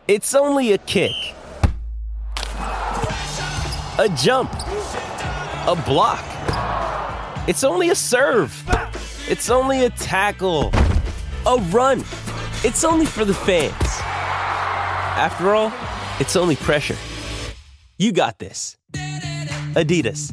It's only a kick, a jump, a block. It's only a serve. It's only a tackle, a run. It's only for the fans. After all, it's only pressure. You got this. Adidas.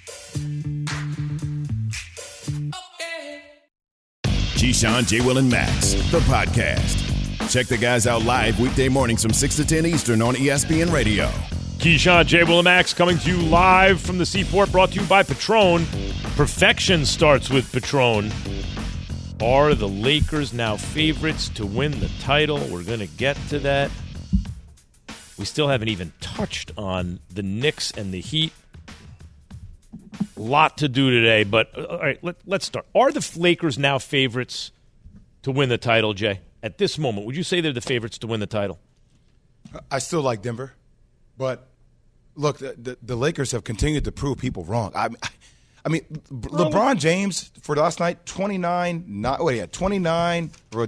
Keyshawn, J. Will, and Max, the podcast. Check the guys out live weekday mornings from 6 to 10 Eastern on ESPN Radio. Keyshawn, J. Will, and Max coming to you live from the Seaport, brought to you by Patron. Perfection starts with Patron. Are the Lakers now favorites to win the title? We're going to get to that. We still haven't even touched on the Knicks and the Heat. A lot to do today, but all right, let's start. Are the Lakers now favorites to win the title, Jay? At this moment, would you say they're the favorites to win the title? I still like Denver, but look, the Lakers have continued to prove people wrong. I mean, LeBron James for last night, 29, 9,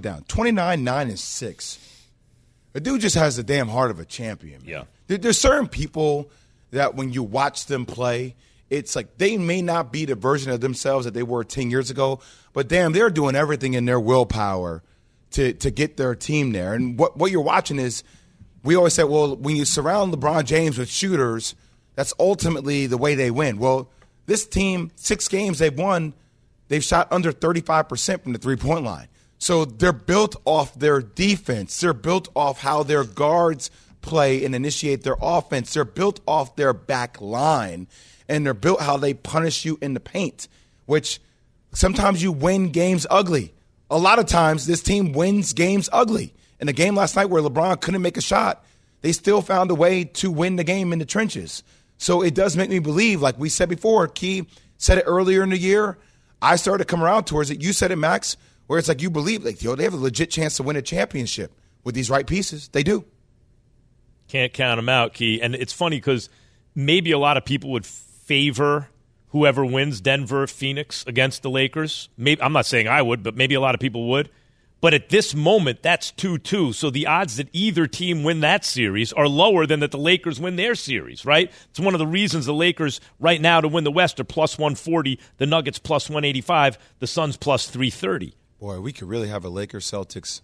and 6. The dude just has the damn heart of a champion. Man. Yeah. There's certain people that when you watch them play, it's like they may not be the version of themselves that they were 10 years ago, but damn, they're doing everything in their willpower to get their team there. And what you're watching is, we always say, well, when you surround LeBron James with shooters, that's ultimately the way they win. Well, this team, 6 games they've won, they've shot under 35% from the three-point line. So they're built off their defense. They're built off how their guards play and initiate their offense. They're built off their back line, and they're built how they punish you in the paint, which sometimes you win games ugly. A lot of times this team wins games ugly. In the game last night where LeBron couldn't make a shot, they still found a way to win the game in the trenches. So it does make me believe, like we said before, Key said it earlier in the year, I started to come around towards it. You said it, Max, where it's like you believe, like, they have a legit chance to win a championship with these right pieces. They do. Can't count them out, Key. And it's funny because maybe a lot of people would favor whoever wins, Denver, Phoenix, against the Lakers. Maybe, I'm not saying I would, but maybe a lot of people would. But at this moment, that's 2-2. So the odds that either team win that series are lower than that the Lakers win their series, right? It's one of the reasons the Lakers right now to win the West are plus 140, the Nuggets plus 185, the Suns plus 330. Boy, we could really have a Lakers-Celtics.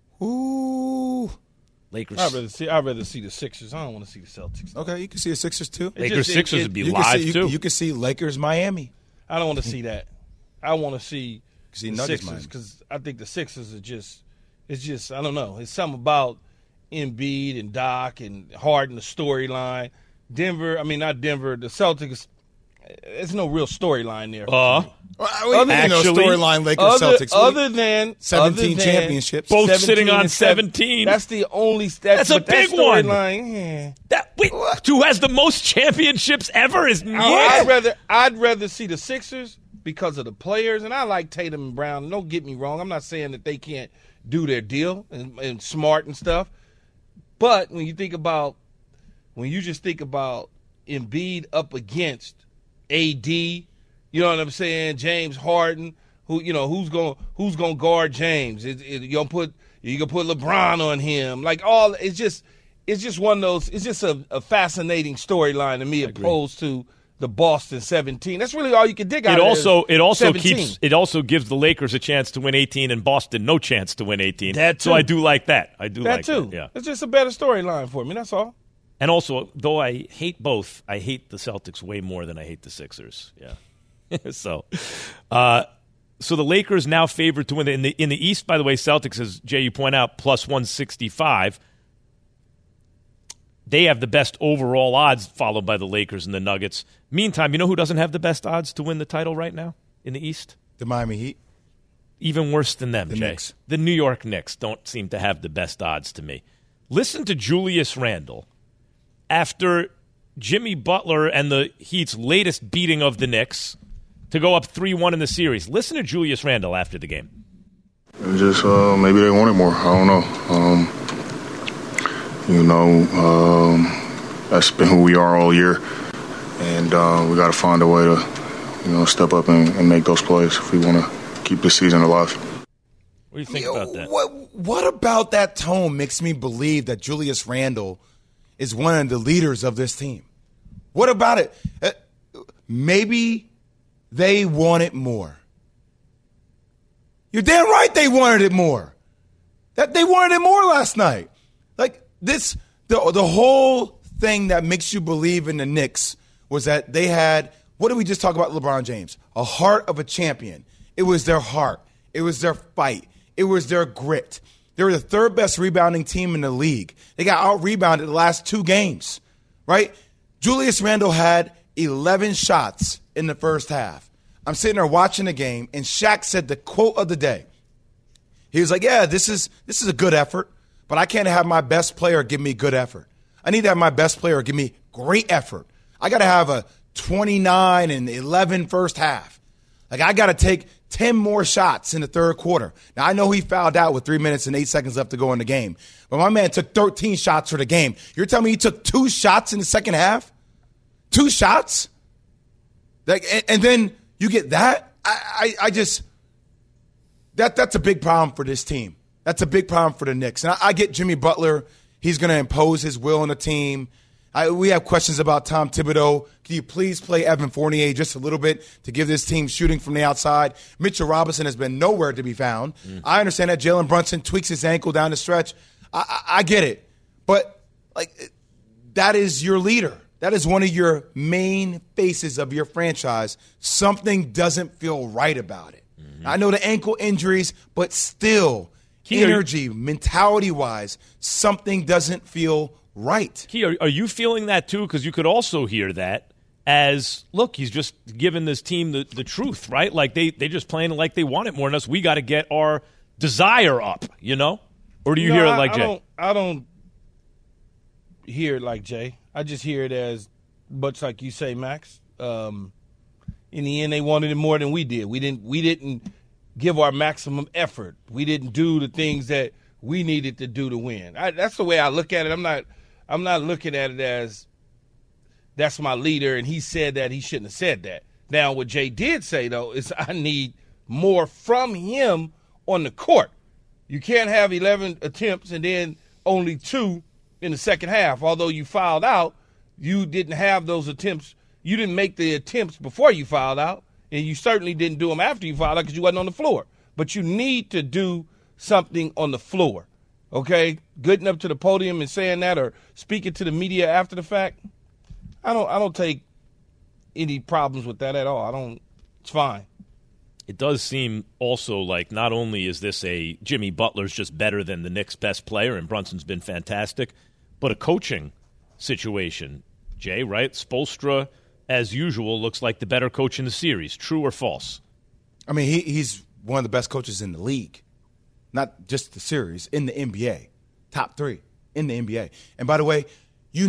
Ooh. Lakers. I'd rather see the Sixers. I don't want to see the Celtics. Okay, you can see the Sixers too. Lakers-Sixers would be live too. You can see Lakers-Miami. I don't want to see that. I want to see the Nuggets, Sixers because I think the Sixers are just – it's just – I don't know. It's something about Embiid and Doc and Harden, the storyline. Denver – I mean, not Denver. The Celtics – there's no real storyline there. Storyline Lakers-Celtics. Other than 17 championships. Both sitting on 17. That's the only – that's a big one. Yeah. Who has the most championships ever is I'd rather see the Sixers because of the players, and I like Tatum and Brown. Don't get me wrong. I'm not saying that they can't do their deal and smart and stuff. But when you just think about Embiid up against AD, you know what I'm saying? James Harden, who's gonna guard James? You gonna put LeBron on him? Like it's just one of those. It's just a fascinating storyline to me, opposed to the Boston 17. That's really all you can dig out. It also gives the Lakers a chance to win 18 and Boston no chance to win 18. That too. So I do like that. That too. Yeah. It's just a better storyline for me. That's all. And also, though I hate both, I hate the Celtics way more than I hate the Sixers. Yeah. So the Lakers now favored to win in the East. By the way, Celtics, as Jay you point out, plus 165. They have the best overall odds, followed by the Lakers and the Nuggets. Meantime, you know who doesn't have the best odds to win the title right now in the East? The Miami Heat. Even worse than them, Jay. Knicks. The New York Knicks don't seem to have the best odds to me. Listen to Julius Randle after Jimmy Butler and the Heat's latest beating of the Knicks to go up 3-1 in the series. Listen to Julius Randle after the game. It was just maybe they wanted more. I don't know. That's been who we are all year. And we got to find a way to, step up and make those plays if we want to keep this season alive. What do you think about that? What about that tone makes me believe that Julius Randle is one of the leaders of this team? What about it? Maybe they wanted more. You're damn right they wanted it more. That they wanted it more last night. Like this, the whole thing that makes you believe in the Knicks was that they had, what did we just talk about LeBron James? A heart of a champion. It was their heart. It was their fight. It was their grit. They were the third best rebounding team in the league. They got out-rebounded the last 2 games, right? Julius Randle had 11 shots in the first half. I'm sitting there watching the game, and Shaq said the quote of the day. He was like, yeah, this is a good effort, but I can't have my best player give me good effort. I need to have my best player give me great effort. I got to have a 29 and 11 first half. Like, I got to take 10 more shots in the third quarter. Now, I know he fouled out with 3 minutes and 8 seconds left to go in the game, but my man took 13 shots for the game. You're telling me he took 2 shots in the second half? 2 shots? Like, and then you get that? I just – that's a big problem for this team. That's a big problem for the Knicks. And I get Jimmy Butler. He's going to impose his will on the team. We have questions about Tom Thibodeau. Can you please play Evan Fournier just a little bit to give this team shooting from the outside? Mitchell Robinson has been nowhere to be found. I understand that Jalen Brunson tweaks his ankle down the stretch. I get it. But, like, that is your leader. That is one of your main faces of your franchise. Something doesn't feel right about it. I know the ankle injuries, but still, energy, mentality-wise, something doesn't feel right. Key, are you feeling that too? Because you could also hear that as, look, he's just giving this team the truth, right? Like they just playing like they want it more than us. We got to get our desire up, you know? Or do you hear it like Jay? I don't hear it like Jay. I just hear it as much like you say, Max. In the end, they wanted it more than we did. We didn't give our maximum effort. We didn't do the things that we needed to do to win. That's the way I look at it. I'm not looking at it as that's my leader and he said that, he shouldn't have said that. Now, what Jay did say, though, is I need more from him on the court. You can't have 11 attempts and then only 2 in the second half. Although you fouled out, you didn't have those attempts. You didn't make the attempts before you fouled out, and you certainly didn't do them after you fouled out because you wasn't on the floor. But you need to do something on the floor, okay? Getting up to the podium and saying that or speaking to the media after the fact, I don't take any problems with that at all. It's fine. It does seem also like not only is this a Jimmy Butler's just better than the Knicks' best player, and Brunson's been fantastic, but a coaching situation, Jay, right? Spoelstra, as usual, looks like the better coach in the series. True or false? I mean, he's one of the best coaches in the league. Not just the series, in the NBA. Top 3 in the NBA. And by the way, we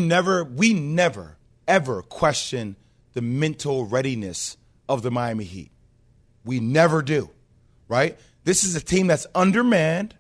never, ever question the mental readiness of the Miami Heat. We never do, right? This is a team that's undermanned.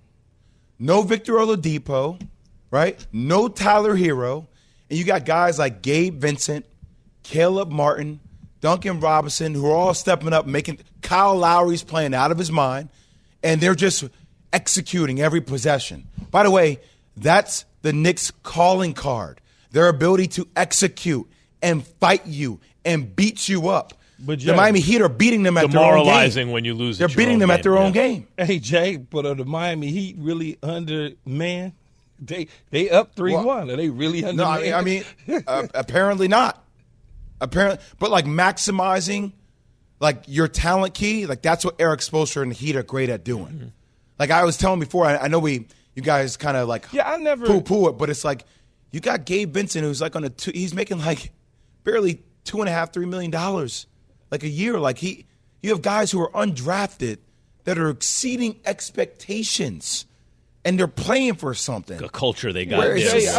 No Victor Oladipo, right? No Tyler Hero. And you got guys like Gabe Vincent, Caleb Martin, Duncan Robinson, who are all stepping up, making Kyle Lowry's playing out of his mind, and they're just executing every possession. By the way, that's the Knicks' calling card, their ability to execute and fight you and beat you up. But Jay, the Miami Heat are beating them at their own game. Demoralizing when you lose. They're beating them at their own game. Hey, Jay, but are the Miami Heat really undermanned? They up 3-1. Are they really undermanned? No, I mean, apparently not. Apparently, but like maximizing, like your talent key, like that's what Eric Spoelstra and the Heat are great at doing. Mm-hmm. Like I was telling before, I know you guys kind of like poo it, but it's like you got Gabe Vincent who's like he's making like barely $2.5-3 million like a year. Like you have guys who are undrafted that are exceeding expectations. And they're playing for something. A culture they got.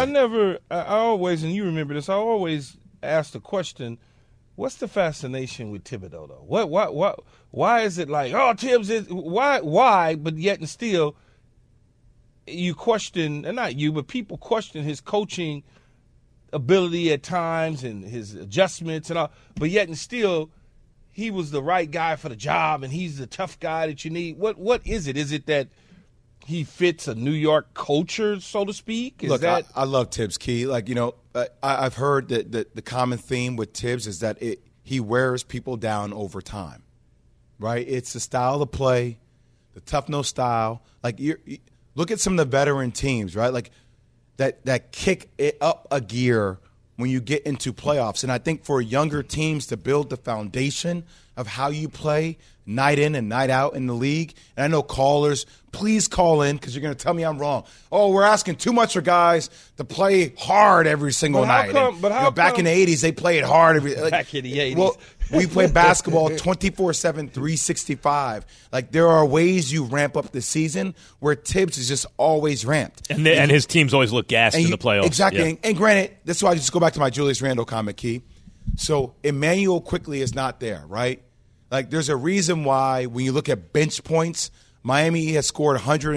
I always, and you remember this, I always ask the question, what's the fascination with Thibodeau, though? Why is it like, oh, Tibbs is, why, but yet and still you question, and not you, but people question his coaching ability at times and his adjustments and all, but yet and still he was the right guy for the job and he's the tough guy that you need. What is it? Is it that he fits a New York culture, so to speak? I love Tibbs, Key. I've heard that the common theme with Tibbs is that he wears people down over time, right? It's the style of play, the tough-nose style. You look at some of the veteran teams, right? Like that kick it up a gear when you get into playoffs. And I think for younger teams to build the foundation of how you play night in and night out in the league. And I know callers, please call in because you're going to tell me I'm wrong. Oh, we're asking too much for guys to play hard every single night. Back in the 80s, they played hard. Back in the 80s. Well, we play basketball 24/7, 365. There are ways you ramp up the season where Tibbs is just always ramped. And his teams always look gassed in the playoffs. Exactly. Yeah. And granted, that's why I just go back to my Julius Randle comment, Key. So Emmanuel Quickley is not there, right? There's a reason why when you look at bench points, Miami has scored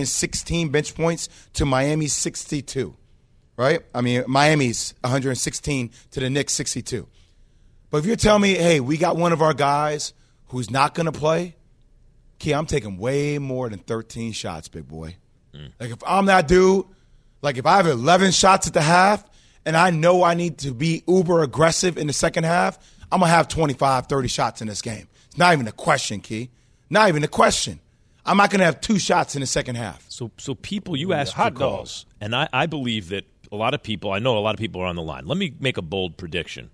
116 bench points to Miami's 62, right? I mean, Miami's 116 to the Knicks 62. But if you're telling me, hey, we got one of our guys who's not going to play, Key, I'm taking way more than 13 shots, big boy. If I'm that dude, if I have 11 shots at the half and I know I need to be uber aggressive in the second half, I'm going to have 25, 30 shots in this game. It's not even a question, Key. Not even a question. I'm not going to have 2 shots in the second half. So people, you asked for calls, and I believe that I know a lot of people are on the line. Let me make a bold prediction.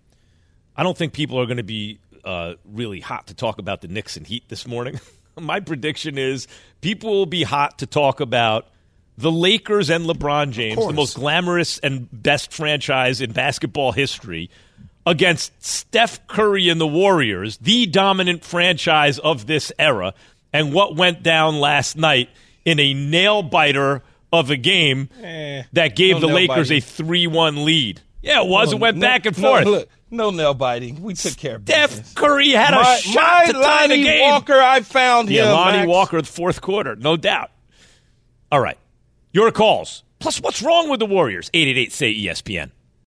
I don't think people are going to be really hot to talk about the Knicks and Heat this morning. My prediction is people will be hot to talk about the Lakers and LeBron James, the most glamorous and best franchise in basketball history, against Steph Curry and the Warriors, the dominant franchise of this era, and what went down last night in a nail-biter of a game that gave the Lakers a 3-1 lead. Yeah, it was. It went back and forth. Look, no nail-biting. We took care of business. Steph Curry had a shot to tie the game. Walker, I found him. Yeah, Lonnie Max. Walker, the fourth quarter, no doubt. All right, your calls. Plus, what's wrong with the Warriors? 888-SAY-ESPN.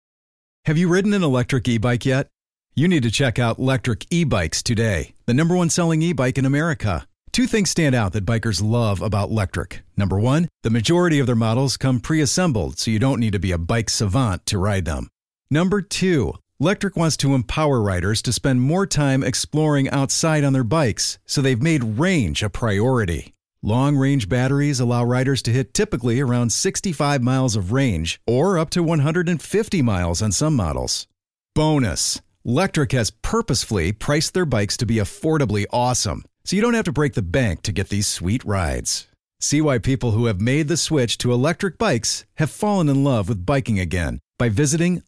Have you ridden an electric e-bike yet? You need to check out Lectric E-Bikes today, the #1 selling e-bike in America. 2 things stand out that bikers love about Lectric. Number 1, the majority of their models come pre-assembled, so you don't need to be a bike savant to ride them. Number 2, Lectric wants to empower riders to spend more time exploring outside on their bikes, so they've made range a priority. Long-range batteries allow riders to hit typically around 65 miles of range or up to 150 miles on some models. Bonus, Lectric has purposefully priced their bikes to be affordably awesome, so you don't have to break the bank to get these sweet rides. See why people who have made the switch to electric bikes have fallen in love with biking again by visiting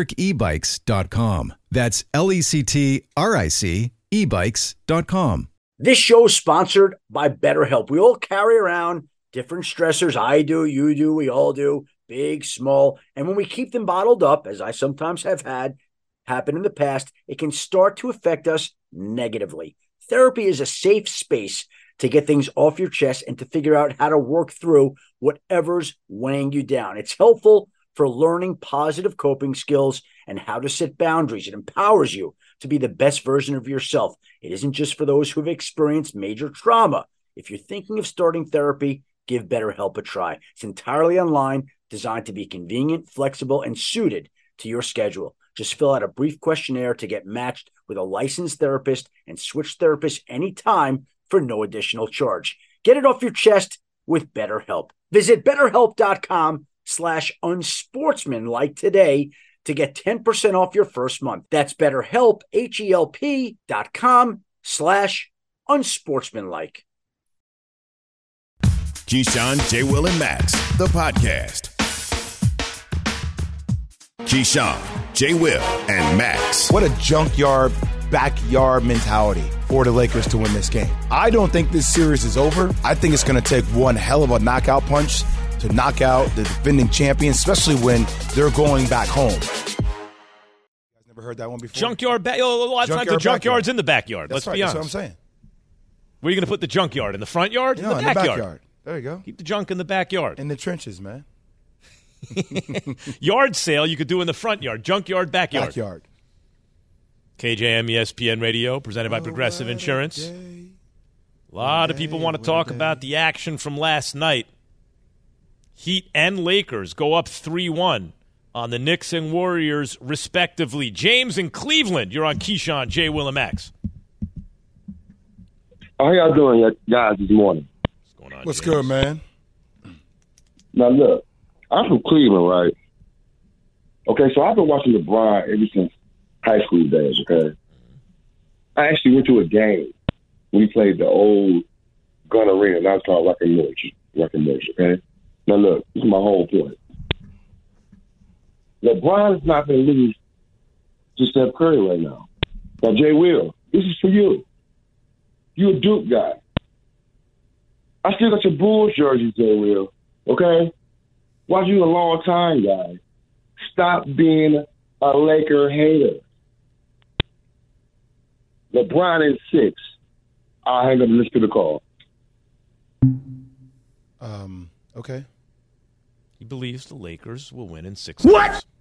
lectricebikes.com. That's LECTRIC ebikes.com. This show is sponsored by BetterHelp. We all carry around different stressors. I do, you do, we all do, big, small. And when we keep them bottled up, as I sometimes have had happen in the past, it can start to affect us negatively. Therapy is a safe space to get things off your chest and to figure out how to work through whatever's weighing you down. It's helpful for learning positive coping skills and how to set boundaries. It empowers you to be the best version of yourself. It isn't just for those who've experienced major trauma. If you're thinking of starting therapy, give BetterHelp a try. It's entirely online, designed to be convenient, flexible, and suited to your schedule. Just fill out a brief questionnaire to get matched with a licensed therapist and switch therapists anytime for no additional charge. Get it off your chest with BetterHelp. Visit BetterHelp.com/unsportsmanlike today to get 10% off your first month. That's BetterHelp, HELP.com/unsportsmanlike. Keyshawn, J. Will, and Max, the podcast. Keyshawn, J. Will, and Max. What a junkyard, backyard mentality for the Lakers to win this game. I don't think this series is over. I think it's going to take one hell of a knockout punch to knock out the defending champion, especially when they're going back home. You guys never heard that one before? Junkyard, a lot of times the junkyard's in the backyard. Let's be honest. That's what I'm saying. Where are you going to put the junkyard? In the front yard? No, in the backyard. There you go. Keep the junk in the backyard. In the trenches, man. Yard sale you could do in the front yard. Junkyard, backyard. Backyard. KJM ESPN Radio, presented by Progressive Insurance. A lot of people want to talk about the action from last night Heat and Lakers go up 3-1 on the Knicks and Warriors, respectively. James in Cleveland, you're on Keyshawn, J. Will, and Max. How y'all doing, guys, this morning? What's going on, What's James? good, man? Now, look, I'm from Cleveland, right? Okay, so I've been watching LeBron ever since high school days, okay? I actually went to a game when he played the old Gun Arena. Now it's called Rock and Morris, okay? Now, look, this is my whole point. LeBron is not going to lose to Steph Curry right now. Now, Jay Will, this is for you. You're a Duke guy. I still got your Bulls jersey, Jay Will, okay? Watch you a long time, guy. Stop being a Laker hater. LeBron is 6. I'll hang up and listen to the call. Okay. He believes the Lakers will win in 6 What? games.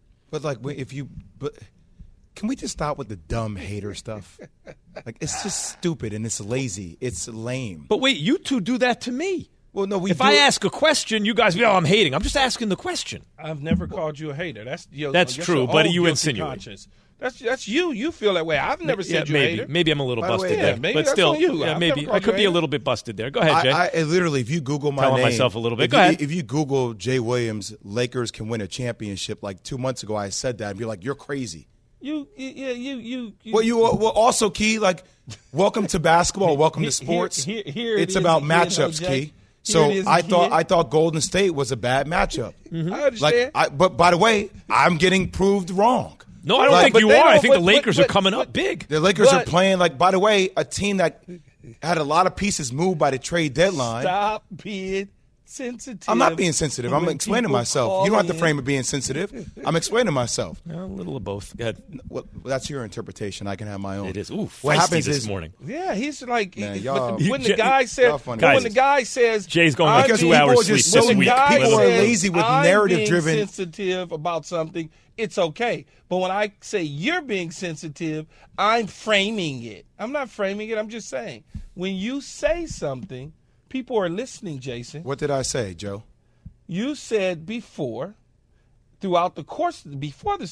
But can we just stop with the dumb hater stuff? Like, it's just stupid and it's lazy. It's lame. But wait, you two do that to me. Well, no, If I ask a question, you guys be, I'm hating. I'm just asking the question. I've never called you a hater. That's true, your but own you guilty insinuate. conscience. That's you. You feel that way. I've never said you're a maybe. hater. Maybe I'm a little By the way, busted yeah, there. maybe But that's still, on you. yeah, I've maybe never called I could you a be a hater. little bit busted there. Go ahead, Jay. I literally, if you Google my Telling name, myself a little bit. If Go you, ahead. If you Google Jay Williams, Lakers can win a championship. Like 2 months ago, I said that and be like, you're crazy. You. Well, also, Key, like, welcome to basketball, welcome to sports. Here it It's is about again, matchups, OJ. Key. Here So it is I again. thought Golden State was a bad matchup. I understand. But by the way, I'm getting proved wrong. No, I don't Like, think but you they are. I don't- think the but- Lakers but- are coming but- up big. The Lakers are But- playing, like, by the way, a team that had a lot of pieces moved by the trade deadline. Stop being sensitive. I'm not being sensitive. I'm when explaining people myself. call You don't have to in. frame it being sensitive. I'm explaining myself. A little of both. Go ahead. Well, that's your interpretation. I can have my own. It is. Ooh, What feisty happens this is morning. Yeah, he's like Man, but y'all- when the Jay- guy y'all says funny. when Guys, the guy says Jay's going like I'm 2 being- hours people are sleep just this so when the week. guy people are says, lazy with I'm narrative-driven- being sensitive about something, it's okay. But when I say you're being sensitive, I'm framing it. I'm not framing it. I'm just saying when you say something, people are listening. Jason, What did I say, Joe? you said before the course of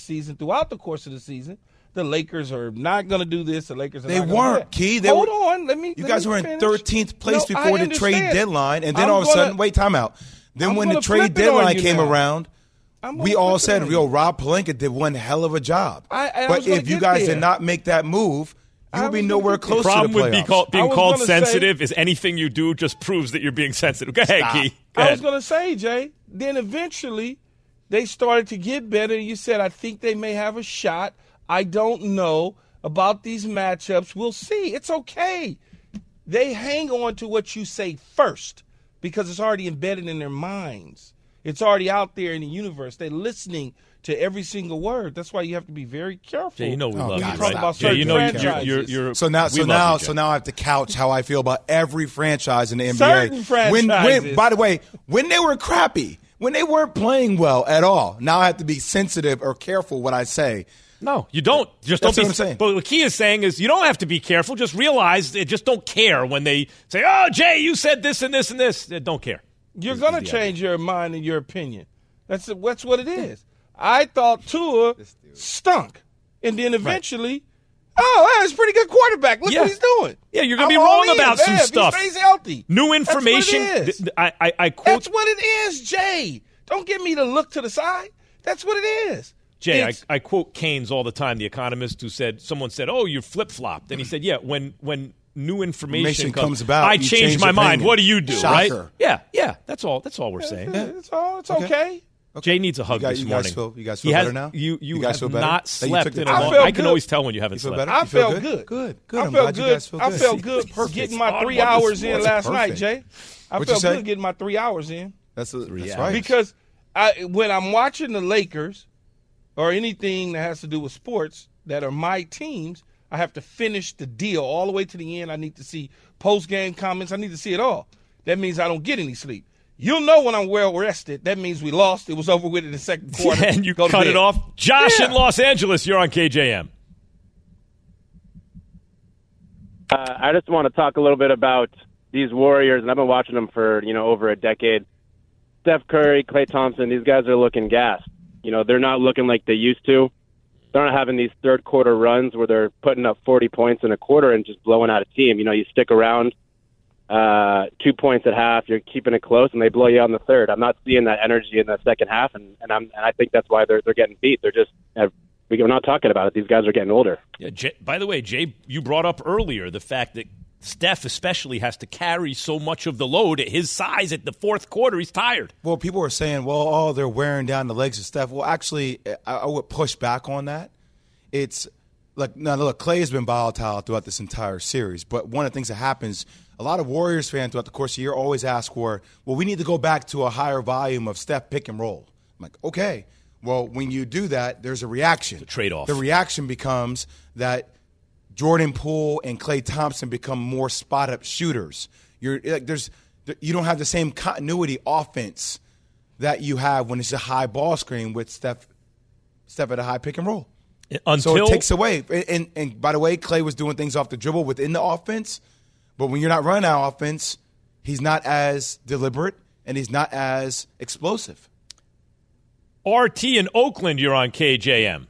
the season, the Lakers are not going to do this. The Lakers are They not gonna do weren't, that. Key. They Hold were- on. Let me. You let guys me were in finish. 13th place No, I before the trade understand. deadline, and then I'm all of a gonna- sudden, wait, time out. Then I'm when the gonna trade flip it on deadline you came now. around, I'm we gonna all flip it said, on yo, you. Rob Pelinka did one hell of a job. I But was gonna if you get guys there. did not make that move, you I would be was gonna nowhere get there. close The to problem the with playoffs. being I was called gonna sensitive is anything you do just proves that you're being sensitive. Go ahead, Stop. Key. Go I ahead. was going to say, Jay, then eventually they started to get better. You said, I think they may have a shot. I don't know about these matchups. We'll see. It's okay. They hang on to what you say first because it's already embedded in their minds. It's already out there in the universe. They're listening to every single word. That's why you have to be very careful. Jay, you know we Oh, love God, you, stop. right? About Jay, you certain know franchises. you're So now, we love you, Jay. I have to couch how I feel about every franchise in the NBA. Certain franchises. By the way, when they were crappy, when they weren't playing well at all, now I have to be sensitive or careful what I say. No, you don't. Just That's don't be. what I'm saying. But what Key is saying is you don't have to be careful. Just realize they just don't care when they say, "Oh, Jay, you said this and this and this." They don't care. You're going to change your mind and your opinion. That's what it is. I thought Tua stunk. And then eventually, that's a pretty good quarterback. Look Yeah. what he's doing. Yeah, you're going to I'm be all wrong in. about some Yeah, if stuff. He stays healthy. New information. That's what it is. I quote That's what it is, Jay. Don't get me to look to the side. That's what it is. Jay. It's- I quote Keynes all the time, the economist who said, someone said, "Oh, you flip flopped," and he said, "Yeah, when new information comes about, I you change change my mind. opinion. What do you do?" Right? Shocker. Yeah. That's all. That's all we're saying. It's okay. Jay needs a hug You guys- this you morning. guys He feel has- better now? You You guys have feel better? not That you slept took the in a time. long. I felt I can good. always tell when you haven't You feel slept. better? I You feel felt good? good. Good. I I'm felt glad you good. guys feel I good. felt See, good it's perfect. getting my On 3 one hours this in morning. last night, Perfect. Jay. I What'd you felt say? good getting my 3 hours in. That's hours. right. Because when I'm watching the Lakers or anything that has to do with sports that are my teams, I have to finish the deal all the way to the end. I need to see post-game comments. I need to see it all. That means I don't get any sleep. You'll know when I'm well rested. That means we lost. It was over with in the second quarter. And you Go to cut bed. it off. Josh Yeah. in Los Angeles, you're on KJM. I just want to talk a little bit about these Warriors, and I've been watching them for over a decade. Steph Curry, Klay Thompson, these guys are looking gassed. You know, they're not looking like they used to. They're not having these third-quarter runs where they're putting up 40 points in a quarter and just blowing out a team. You know, you stick around 2 points at half, you're keeping it close, and they blow you out in the third. I'm not seeing that energy in the second half, and I think that's why they're getting beat. They're just we're not talking about it. These guys are getting older. Yeah. By the way, Jay, you brought up earlier the fact that Steph especially has to carry so much of the load at his size at the fourth quarter. He's tired. Well, people are saying, well, they're wearing down the legs of Steph. Well, actually, I would push back on that. It's like, now look, Klay has been volatile throughout this entire series, but one of the things that happens, a lot of Warriors fans throughout the course of the year always ask for, well, we need to go back to a higher volume of Steph pick and roll. I'm like, okay. Well, when you do that, there's a reaction. The trade-off. The reaction becomes that Jordan Poole and Klay Thompson become more spot-up shooters. You don't have the same continuity offense that you have when it's a high ball screen with Steph at a high pick and roll. So it takes away. And by the way, Klay was doing things off the dribble within the offense, but when you're not running our offense, he's not as deliberate and he's not as explosive. RT in Oakland, you're on KJM.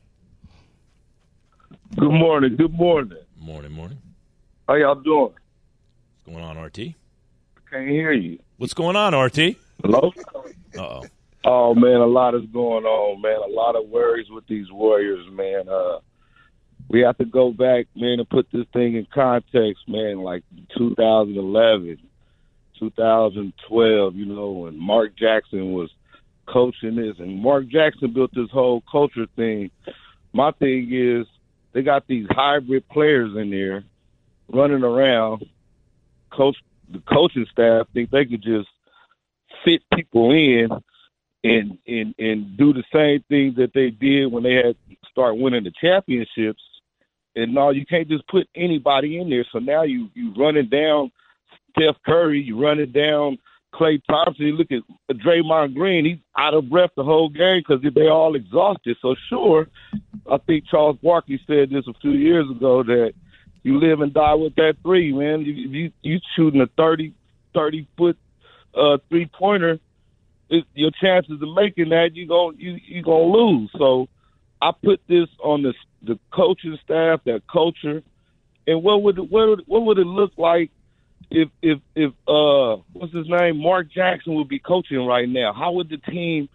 Good morning. Good morning. Morning. How y'all doing? What's going on, RT? I can't hear you. What's going on, RT? Hello? Uh-oh. Oh, man, a lot is going on, man. A lot of worries with these Warriors, man. We have to go back, man, and put this thing in context, man, like 2011, 2012, you know, when Mark Jackson was coaching this. And Mark Jackson built this whole culture thing. My thing is they got these hybrid players in there running around. The coaching staff think they could just fit people in and do the same thing that they did when they had start winning the championships. And no, you can't just put anybody in there. So now you running down Steph Curry, you running down Klay Thompson. You look at Draymond Green, he's out of breath the whole game because they're all exhausted. So sure, I think Charles Barkley said this a few years ago that you live and die with that three, man. You shooting a 30-foot three-pointer, your chances of making that, you're gonna lose. So I put this on the coaching staff, that culture, and what would it look like if what's his name, Mark Jackson would be coaching right now? How would the team,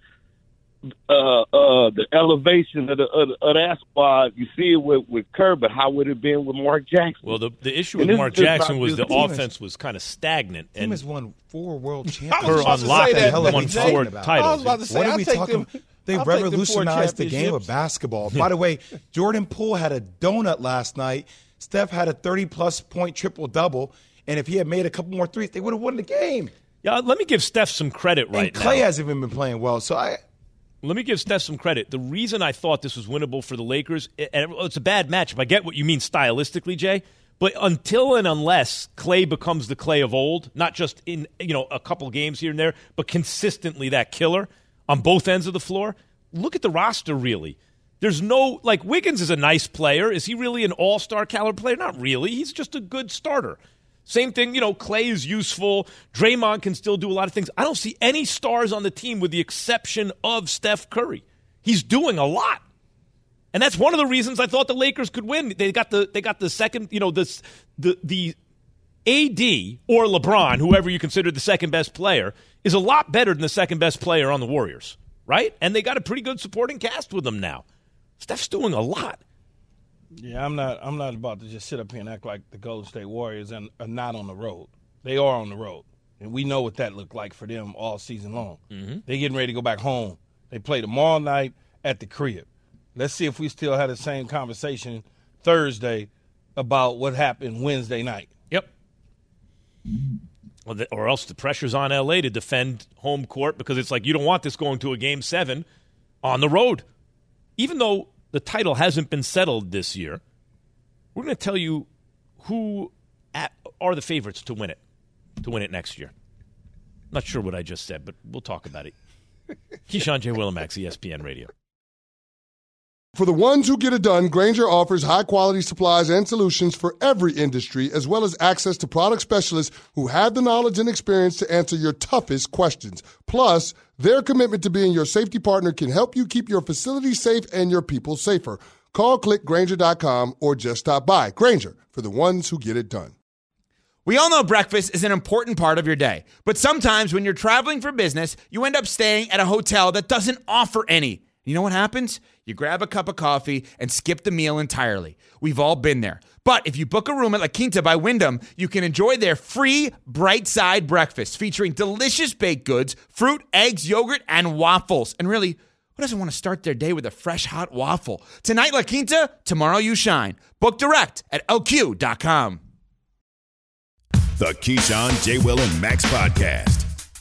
the elevation of that squad? You see it with Kerr, but how would it have been with Mark Jackson? Well, the issue with Mark Jackson was the offense was kind of stagnant. The team has won 4 world championships. Kerr unlocked it, won 4 titles. I was about to say, what are we talking about? They revolutionized the game of basketball. By the way, Jordan Poole had a donut last night. Steph had a 30-plus point triple-double. And if he had made a couple more threes, they would have won the game. Yeah, let me give Steph some credit right now. And Klay hasn't even been playing well. Let me give Steph some credit. The reason I thought this was winnable for the Lakers, and it's a bad matchup. I get what you mean stylistically, Jay, but until and unless Klay becomes the Klay of old, not just in a couple games here and there, but consistently that killer on both ends of the floor, look at the roster really. There's no, like, Wiggins is a nice player. Is he really an all-star caliber player? Not really. He's just a good starter. Same thing, Klay is useful. Draymond can still do a lot of things. I don't see any stars on the team with the exception of Steph Curry. He's doing a lot. And that's one of the reasons I thought the Lakers could win. They got the second, the AD or LeBron, whoever you consider the second best player, is a lot better than the second best player on the Warriors, right? And they got a pretty good supporting cast with them now. Steph's doing a lot. Yeah, I'm not about to just sit up here and act like the Golden State Warriors are not on the road. They are on the road, and we know what that looked like for them all season long. Mm-hmm. They're getting ready to go back home. They play tomorrow night at the crib. Let's see if we still have the same conversation Thursday about what happened Wednesday night. Yep. Or else the pressure's on L.A. to defend home court because it's like you don't want this going to a Game 7 on the road. Even though the title hasn't been settled this year, we're going to tell you who are the favorites to win it next year. Not sure what I just said, but we'll talk about it. Keyshawn J. Willimax, ESPN Radio. For the ones who get it done, Grainger offers high-quality supplies and solutions for every industry, as well as access to product specialists who have the knowledge and experience to answer your toughest questions. Plus, their commitment to being your safety partner can help you keep your facility safe and your people safer. Call, click Grainger.com, or just stop by. Grainger, for the ones who get it done. We all know breakfast is an important part of your day, but sometimes when you're traveling for business, you end up staying at a hotel that doesn't offer any. You know what happens? You grab a cup of coffee and skip the meal entirely. We've all been there. But if you book a room at La Quinta by Wyndham, you can enjoy their free Bright Side breakfast featuring delicious baked goods, fruit, eggs, yogurt, and waffles. And really, who doesn't want to start their day with a fresh, hot waffle? Tonight, La Quinta, tomorrow you shine. Book direct at lq.com. The Keyshawn, J. Will, and Max podcast.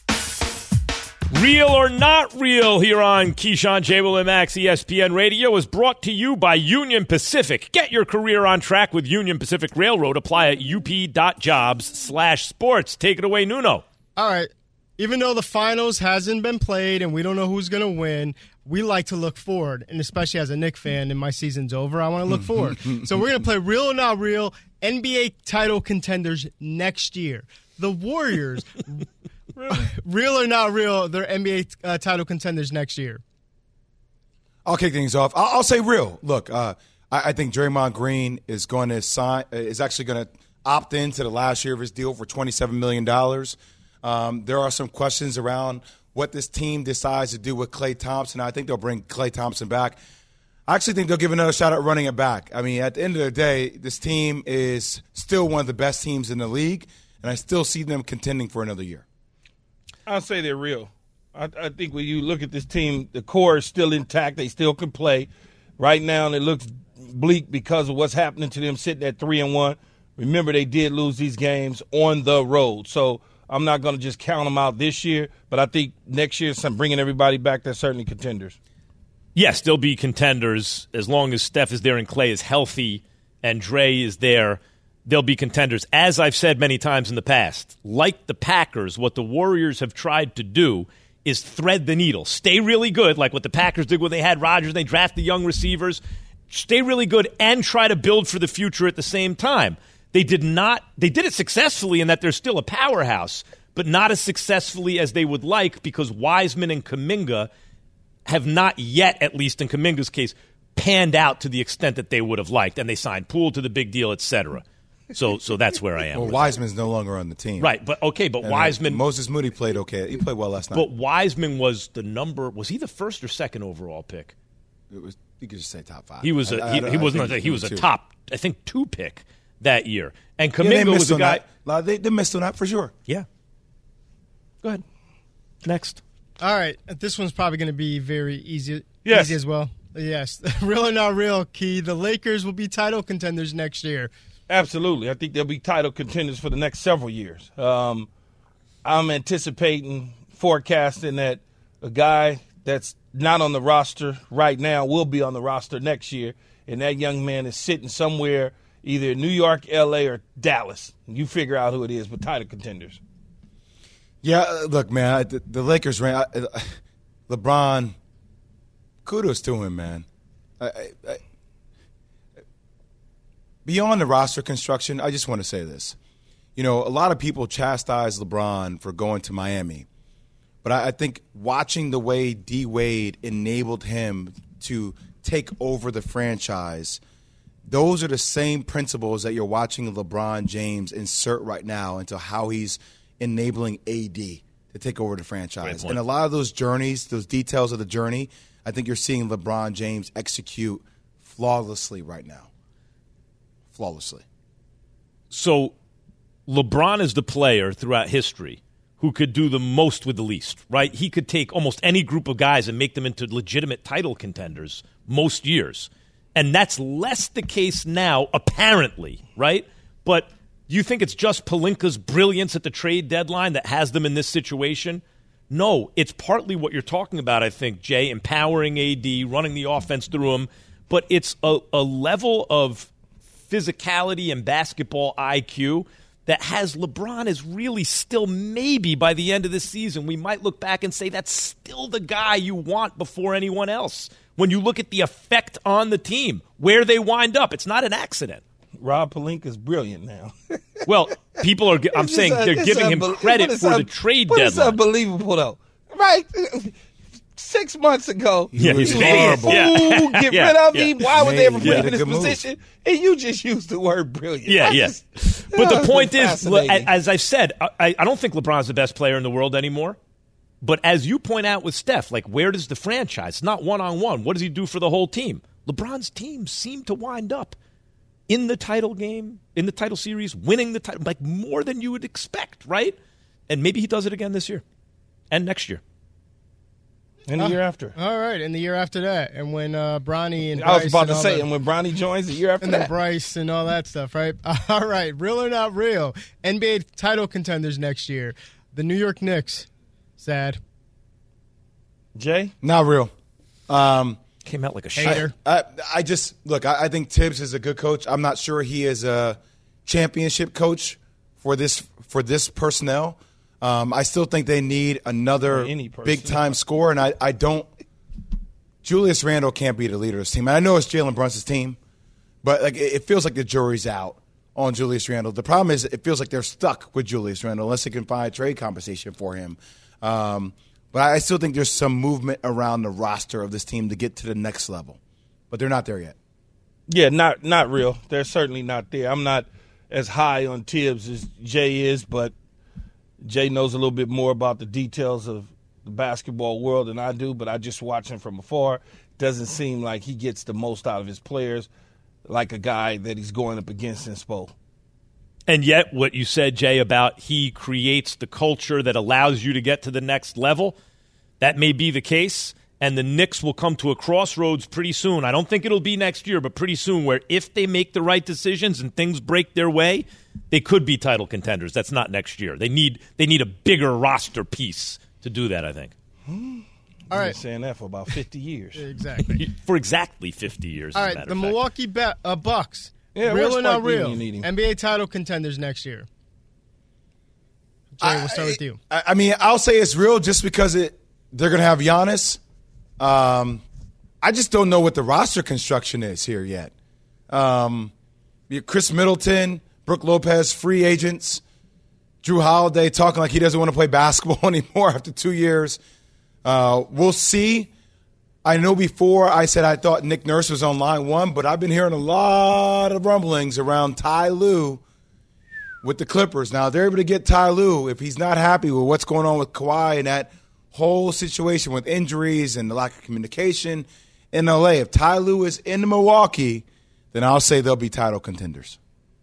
Real or Not Real here on Keyshawn, J. Will, and Max ESPN Radio is brought to you by Union Pacific. Get your career on track with Union Pacific Railroad. Apply at up.jobs/sports. Take it away, Nuno. All right. Even though the finals hasn't been played and we don't know who's going to win, we like to look forward. And especially as a Knicks fan and my season's over, I want to look forward. So we're going to play Real or Not Real NBA title contenders next year. The Warriors... Real or not real, they're NBA title contenders next year. I'll kick things off. I'll say real. Look, I think Draymond Green is going to actually going to opt into the last year of his deal for $27 million. There are some questions around what this team decides to do with Klay Thompson. I think they'll bring Klay Thompson back. I actually think they'll give another shot at running it back. I mean, at the end of the day, this team is still one of the best teams in the league, and I still see them contending for another year. I'll say they're real. I think when you look at this team, the core is still intact. They still can play. Right now, it looks bleak because of what's happening to them sitting at 3-1. Remember, they did lose these games on the road. So I'm not going to just count them out this year, but I think next year, bringing everybody back, they're certainly contenders. Yes, they'll be contenders as long as Steph is there and Klay is healthy and Dre is there. They'll be contenders. As I've said many times in the past, like the Packers, what the Warriors have tried to do is thread the needle. Stay really good, like what the Packers did when they had Rodgers. They drafted young receivers. Stay really good and try to build for the future at the same time. They did it successfully in that they're still a powerhouse, but not as successfully as they would like because Wiseman and Kuminga have not yet, at least in Kuminga's case, panned out to the extent that they would have liked. And they signed Poole to the big deal, et cetera. So that's where I am. Well, Wiseman's no longer on the team. Right, but Wiseman... Moses Moody played okay. He played well last night. But Wiseman was was he the first or second overall pick? You could just say top 5. He was a top, I think, 2 pick that year. And Kuminga was a guy... They missed on that for sure. Yeah. Go ahead. Next. All right. This one's probably going to be very easy as well. Yes. Real or not real, Key. The Lakers will be title contenders next year. Absolutely. I think they'll be title contenders for the next several years. I'm forecasting that a guy that's not on the roster right now will be on the roster next year, and that young man is sitting somewhere either in New York, L.A., or Dallas. You figure out who it is, but title contenders. Yeah, look, man, the Lakers ran LeBron, kudos to him, man. Beyond the roster construction, I just want to say this. You know, a lot of people chastise LeBron for going to Miami. But I think watching the way D. Wade enabled him to take over the franchise, those are the same principles that you're watching LeBron James insert right now into how he's enabling AD to take over the franchise. And a lot of those journeys, those details of the journey, I think you're seeing LeBron James execute flawlessly right now. Flawlessly. So LeBron is the player throughout history who could do the most with the least, right? He could take almost any group of guys and make them into legitimate title contenders most years. And that's less the case now, apparently, right? But you think it's just Pelinka's brilliance at the trade deadline that has them in this situation? No, it's partly what you're talking about, I think, Jay, empowering AD, running the offense through him. But it's a level of physicality and basketball IQ that has LeBron as really still maybe by the end of this season, we might look back and say that's still the guy you want before anyone else. When you look at the effect on the team, where they wind up, it's not an accident. Rob Pelinka's brilliant now. Well, people are. I'm saying they're giving him credit for the trade deadline. It's unbelievable, though. Right? 6 months ago, yeah, he's horrible. Get rid of me. Why would they ever put him in this position? Move. And you just used the word brilliant. Yeah. But the point is, as I've said, I don't think LeBron's the best player in the world anymore. But as you point out with Steph, like, where does the franchise, not one-on-one, what does he do for the whole team? LeBron's teams seem to wind up in the title game, in the title series, winning the title, like more than you would expect, right? And maybe he does it again this year and next year. And the year after. All right, and the year after that. And when Bronny and I was Bryce about to say, and when Bronny joins the year after and that. And Bryce and all that stuff, right? All right, real or not real, NBA title contenders next year. The New York Knicks. Sad. Jay? Not real. Came out like a hater. I just look. I think Tibbs is a good coach. I'm not sure he is a championship coach for this personnel. I still think they need another big time scorer, and I don't. Julius Randle can't be the leader of this team. And I know it's Jalen Brunson's team, but like it feels like the jury's out on Julius Randle. The problem is it feels like they're stuck with Julius Randle unless they can find a trade compensation for him. But I still think there's some movement around the roster of this team to get to the next level. But they're not there yet. Yeah, not real. They're certainly not there. I'm not as high on Tibbs as Jay is, but Jay knows a little bit more about the details of the basketball world than I do, but I just watch him from afar. Doesn't seem like he gets the most out of his players like a guy that he's going up against in Spo. And yet what you said, Jay, about he creates the culture that allows you to get to the next level, that may be the case, and the Knicks will come to a crossroads pretty soon. I don't think it'll be next year, but pretty soon, where if they make the right decisions and things break their way, they could be title contenders. That's not next year. They need a bigger roster piece to do that, I think. All right. I've been saying that for about 50 years. Exactly. For exactly 50 years. All right, the Milwaukee Bucks. Yeah, real or not Spike real? Lee needing? NBA title contenders next year. Jay, we'll start with you. I mean, I'll say it's real just because they're going to have Giannis. I just don't know what the roster construction is here yet. Chris Middleton, Brook Lopez, free agents. Drew Holiday talking like he doesn't want to play basketball anymore after 2 years. We'll see. I know before I said I thought Nick Nurse was on line one, but I've been hearing a lot of rumblings around Ty Lue with the Clippers. Now, they're able to get Ty Lue if he's not happy with what's going on with Kawhi and that whole situation with injuries and the lack of communication in L.A. If Ty Lue is in Milwaukee, then I'll say they'll be title contenders.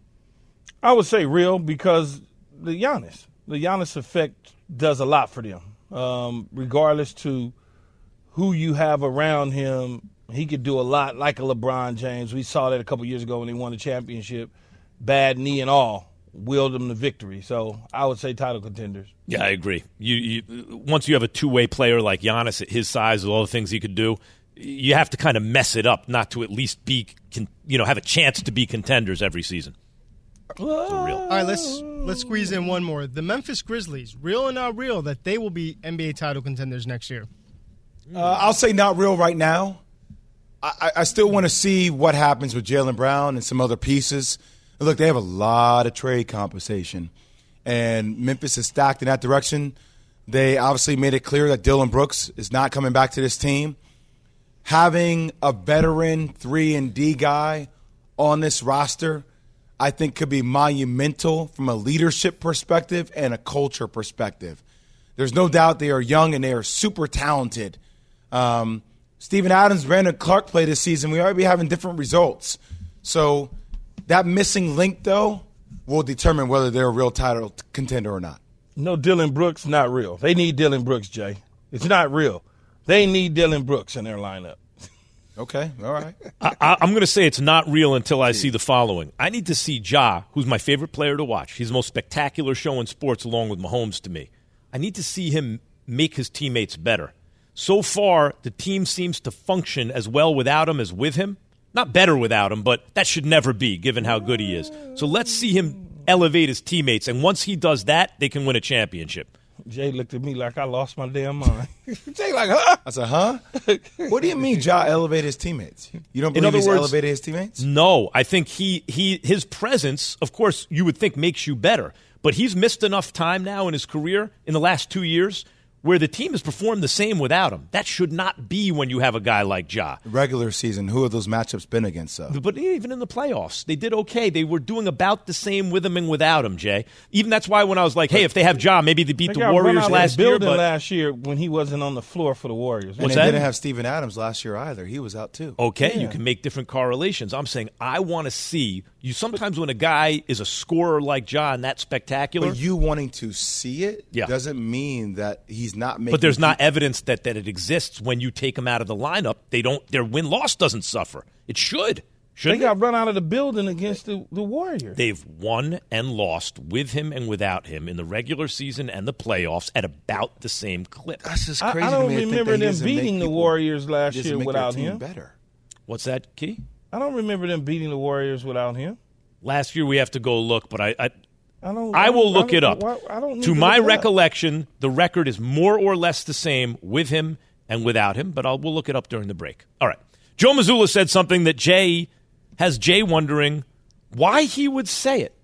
I would say real because the Giannis effect does a lot for them. Regardless to who you have around him, he could do a lot like a LeBron James. We saw that a couple years ago when he won the championship. Bad knee and all, willed him to victory. So I would say title contenders. Yeah, I agree. You once you have a two-way player like Giannis at his size with all the things he could do, you have to kind of mess it up not to at least be, have a chance to be contenders every season. So real. All right, let's squeeze in one more. The Memphis Grizzlies, real or not real that they will be NBA title contenders next year? I'll say not real right now. I still want to see what happens with Jaylen Brown and some other pieces. And look, they have a lot of trade compensation, and Memphis is stacked in that direction. They obviously made it clear that Dillon Brooks is not coming back to this team. Having a veteran 3-and-D guy on this roster, I think, could be monumental from a leadership perspective and a culture perspective. There's no doubt they are young and they are super talented. Steven Adams, Brandon Clark play this season. We already be having different results. So that missing link, though, will determine whether they're a real title contender or not. No, Dillon Brooks, not real. They need Dillon Brooks, Jay. It's not real. They need Dillon Brooks in their lineup. Okay, all right. I'm going to say it's not real until I see the following. I need to see Ja, who's my favorite player to watch. He's the most spectacular show in sports along with Mahomes to me. I need to see him make his teammates better. So far, the team seems to function as well without him as with him. Not better without him, but that should never be, given how good he is. So let's see him elevate his teammates. And once he does that, they can win a championship. Jay looked at me like I lost my damn mind. Jay like, huh? I said, huh? What do you mean Ja elevated his teammates? You don't In believe other he's words, elevated his teammates? No, I think his presence, of course, you would think makes you better. But he's missed enough time now in his career in the last 2 years where the team has performed the same without him. That should not be when you have a guy like Ja. Regular season, who have those matchups been against, though? But even in the playoffs, they did okay. They were doing about the same with him and without him, Jay. Even that's why when I was like, hey, if they have Ja, maybe they beat the Warriors last year. But last year when he wasn't on the floor for the Warriors. And they didn't have Steven Adams last year either. He was out too. Okay, you can make different correlations. I'm saying I want to see you. Sometimes when a guy is a scorer like Ja and that's spectacular. But you wanting to see it doesn't mean that he's not making. But there's not evidence that it exists when you take him out of the lineup. Their win-loss doesn't suffer. It should. They got run out of the building against the Warriors. They've won and lost with him and without him in the regular season and the playoffs at about the same clip. That's just crazy. I don't remember them beating the Warriors last year without him. Better. What's that, Key? I don't remember them beating the Warriors without him. Last year we have to go look, but I will look it up. To my recollection, the record is more or less the same with him and without him, but we'll look it up during the break. All right. Joe Mazzulla said something that has Jay wondering why he would say it.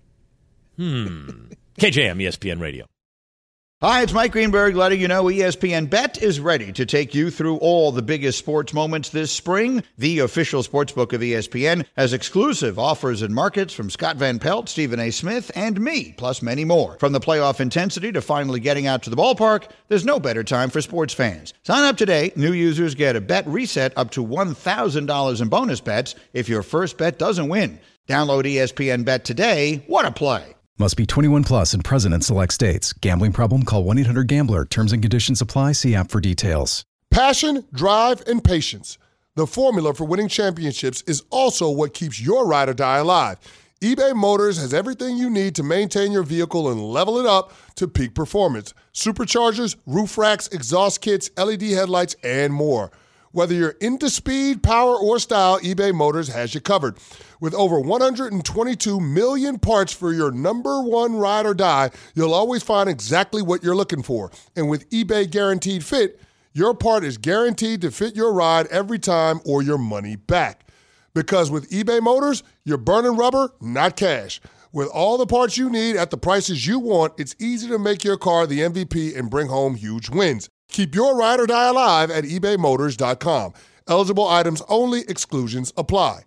KJM, ESPN Radio. Hi, it's Mike Greenberg letting you know ESPN Bet is ready to take you through all the biggest sports moments this spring. The official sportsbook of ESPN has exclusive offers and markets from Scott Van Pelt, Stephen A. Smith, and me, plus many more. From the playoff intensity to finally getting out to the ballpark, there's no better time for sports fans. Sign up today. New users get a bet reset up to $1,000 in bonus bets if your first bet doesn't win. Download ESPN Bet today. What a play. Must be 21 plus and present in select states. Gambling problem? Call 1-800-GAMBLER. Terms and conditions apply. See app for details. Passion, drive, and patience. The formula for winning championships is also what keeps your ride or die alive. eBay Motors has everything you need to maintain your vehicle and level it up to peak performance. Superchargers, roof racks, exhaust kits, LED headlights, and more. Whether you're into speed, power, or style, eBay Motors has you covered. With over 122 million parts for your number one ride or die, you'll always find exactly what you're looking for. And with eBay Guaranteed Fit, your part is guaranteed to fit your ride every time or your money back. Because with eBay Motors, you're burning rubber, not cash. With all the parts you need at the prices you want, it's easy to make your car the MVP and bring home huge wins. Keep your ride or die alive at ebaymotors.com. Eligible items only. Exclusions apply.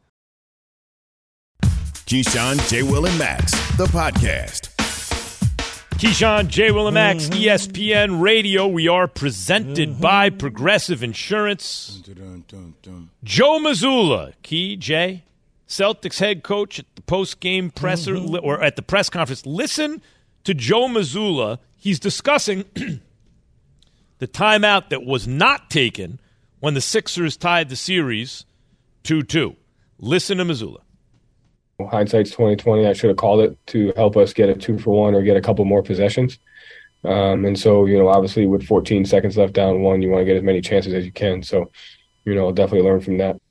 Keyshawn, J. Will, and Max, the podcast. Keyshawn, J. Will, and Max, ESPN Radio. We are presented by Progressive Insurance. Joe Mazzulla, Key, Jay, Celtics head coach at the post-game presser or at the press conference. Listen to Joe Mazzulla. He's discussing the timeout that was not taken when the Sixers tied the series 2-2. Listen to Mazzulla. Hindsight's 20/20. I should have called it to help us get a 2-for-1 or get a couple more possessions. And so, obviously with 14 seconds left down one, you want to get as many chances as you can. So, I'll definitely learn from that.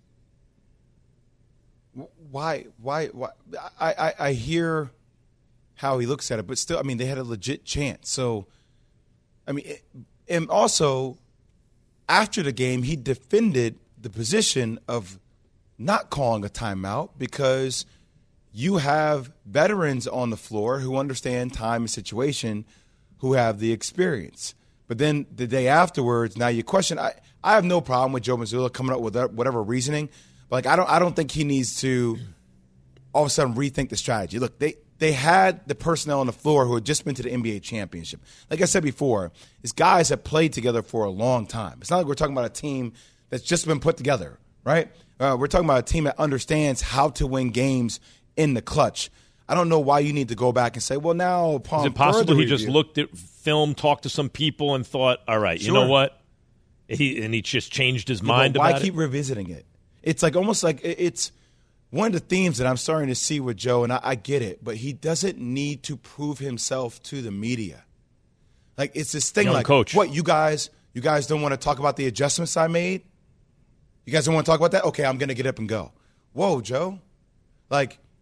Why? I hear how he looks at it, but still, they had a legit chance. So, and also after the game, he defended the position of not calling a timeout because you have veterans on the floor who understand time and situation, who have the experience. But then the day afterwards, now you question. I have no problem with Joe Mazzulla coming up with whatever reasoning, but I don't think he needs to all of a sudden rethink the strategy. Look, they had the personnel on the floor who had just been to the NBA championship. Like I said before, these guys have played together for a long time. It's not like we're talking about a team that's just been put together, right? We're talking about a team that understands how to win games in the clutch. I don't know why you need to go back and say, well, now upon is it possible he review, just looked at film, talked to some people, and thought, all right, you know what? He just changed his mind about it? Why keep revisiting it? It's like almost like it's one of the themes that I'm starting to see with Joe, and I get it, but he doesn't need to prove himself to the media. Like it's this thing like, coach. What, you guys don't want to talk about the adjustments I made? You guys don't want to talk about that? Okay, I'm going to get up and go. Whoa, Joe. Like,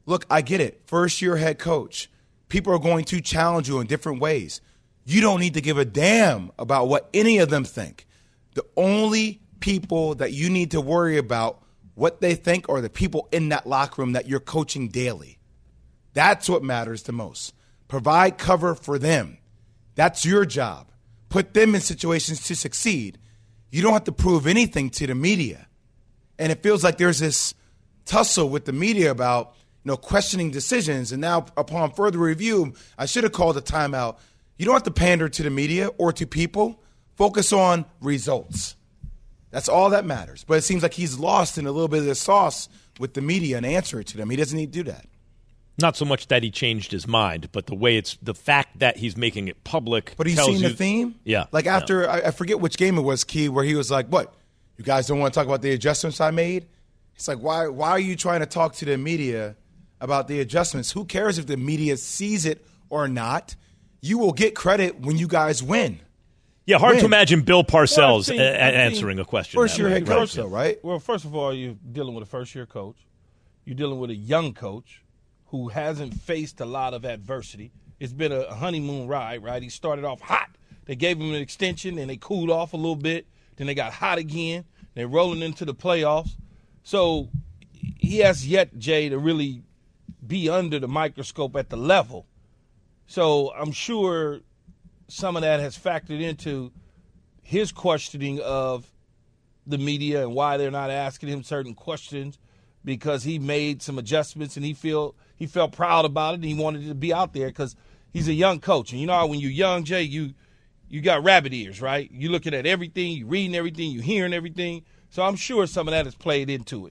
Look, I get it. First-year head coach. People are going to challenge you in different ways. You don't need to give a damn about what any of them think. The only people that you need to worry about what they think are the people in that locker room that you're coaching daily. That's what matters the most. Provide cover for them. That's your job. Put them in situations to succeed. You don't have to prove anything to the media. And it feels like there's this tussle with the media about, questioning decisions. And now, upon further review, I should have called a timeout. You don't have to pander to the media or to people. Focus on results. That's all that matters. But it seems like he's lost in a little bit of the sauce with the media and answer to them. He doesn't need to do that. Not so much that he changed his mind, but the fact that he's making it public. But he's seen the theme? Yeah. Like after, I forget which game it was, Key, where he was like, what? You guys don't want to talk about the adjustments I made? It's like, why are you trying to talk to the media about the adjustments? Who cares if the media sees it or not? You will get credit when you guys win. Yeah, hard to imagine Bill Parcells answering a question. First-year head coach, though, right? Well, first of all, you're dealing with a first-year coach. You're dealing with a young coach who hasn't faced a lot of adversity. It's been a honeymoon ride, right? He started off hot. They gave him an extension, and they cooled off a little bit. Then they got hot again. They're rolling into the playoffs. So he has yet, Jay, to really be under the microscope at the level. So I'm sure some of that has factored into his questioning of the media and why they're not asking him certain questions, because he made some adjustments and he felt proud about it and he wanted to be out there because he's a young coach. And you know how when you're young, Jay, you got rabbit ears, right? You're looking at everything, you're reading everything, you're hearing everything. So I'm sure some of that has played into it.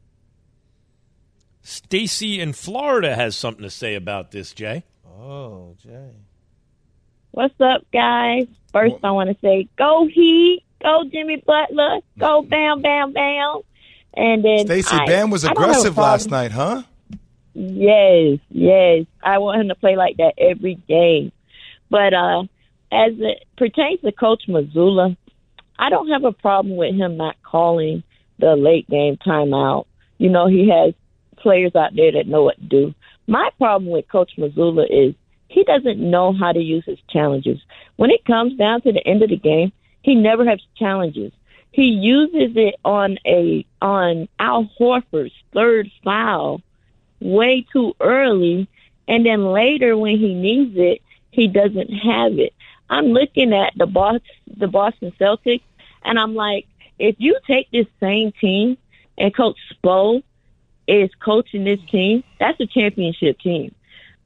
Stacy in Florida has something to say about this, Jay. Oh, Jay. What's up, guys? First, I want to say, go Heat, go Jimmy Butler, go Bam, Bam, Bam. And then Stacey, Bam was aggressive last night, huh? Yes. I want him to play like that every game. But as it pertains to Coach Mazzulla, I don't have a problem with him not calling the late game timeout. He has players out there that know what to do. My problem with Coach Mazzulla is he doesn't know how to use his challenges. When it comes down to the end of the game, he never has challenges. He uses it on Al Horford's third foul way too early, and then later when he needs it, he doesn't have it. I'm looking at the Boston Celtics, and I'm like, if you take this same team and Coach Spo is coaching this team, that's a championship team.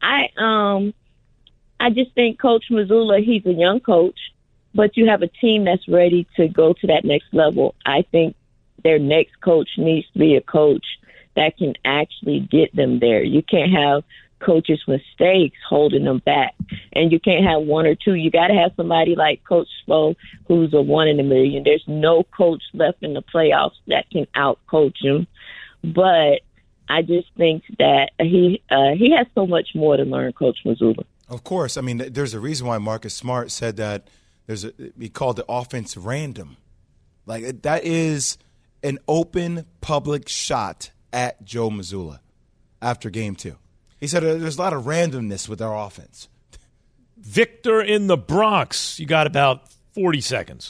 I just think Coach Mazzulla, he's a young coach, but you have a team that's ready to go to that next level. I think their next coach needs to be a coach that can actually get them there. You can't have coaches' mistakes holding them back, and you can't have one or two. You got to have somebody like Coach Spo, who's a 1 in a million. There's no coach left in the playoffs that can out-coach him. But I just think that he has so much more to learn, Coach Mazzulla. Of course. I mean, there's a reason why Marcus Smart said that he called the offense random. Like, that is an open public shot at Joe Mazzulla after game 2. He said there's a lot of randomness with our offense. Victor in the Bronx, you got about 40 seconds.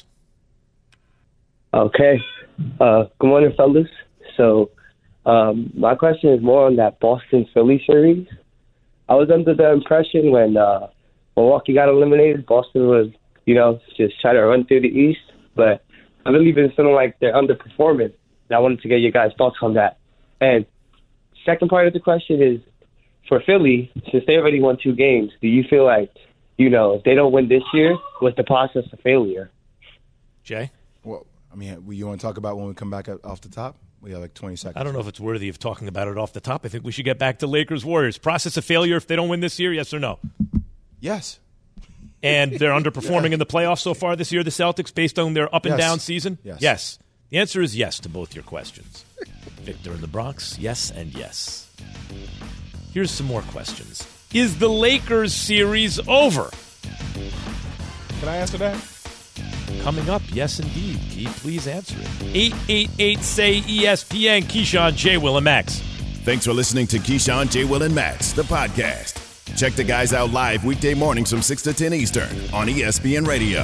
Okay. Good morning, fellas. So my question is more on that Boston-Philly series. I was under the impression when Milwaukee got eliminated, Boston was, just trying to run through the East. But I believe it's feeling like they're underperforming. And I wanted to get your guys' thoughts on that. And second part of the question is, for Philly, since they already won 2 games, do you feel like, if they don't win this year, was the process a failure? Jay? Well, I mean, you want to talk about when we come back off the top? We have like 20 seconds. I don't know if it's worthy of talking about it off the top. I think we should get back to Lakers-Warriors. Process a failure if they don't win this year, yes or no? Yes. And they're underperforming in the playoffs so far this year, the Celtics, based on their up-and-down season? Yes. The answer is yes to both your questions. Victor in the Bronx, yes and yes. Here's some more questions. Is the Lakers series over? Can I answer that? Coming up, yes indeed. Key, please answer it. 888-SAY-ESPN. Keyshawn, J. Will, and Max. Thanks for listening to Keyshawn, J. Will, and Max, the podcast. Check the guys out live weekday mornings from 6 to 10 Eastern on ESPN Radio.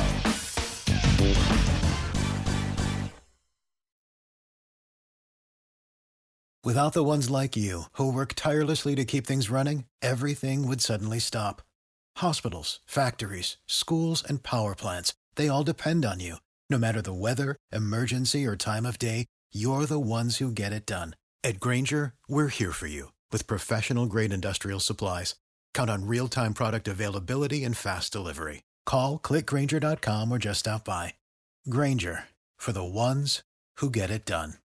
Without the ones like you, who work tirelessly to keep things running, everything would suddenly stop. Hospitals, factories, schools, and power plants, they all depend on you. No matter the weather, emergency, or time of day, you're the ones who get it done. At Grainger, we're here for you with professional-grade industrial supplies. Count on real-time product availability and fast delivery. Call, click Grainger.com, or just stop by. Grainger, for the ones who get it done.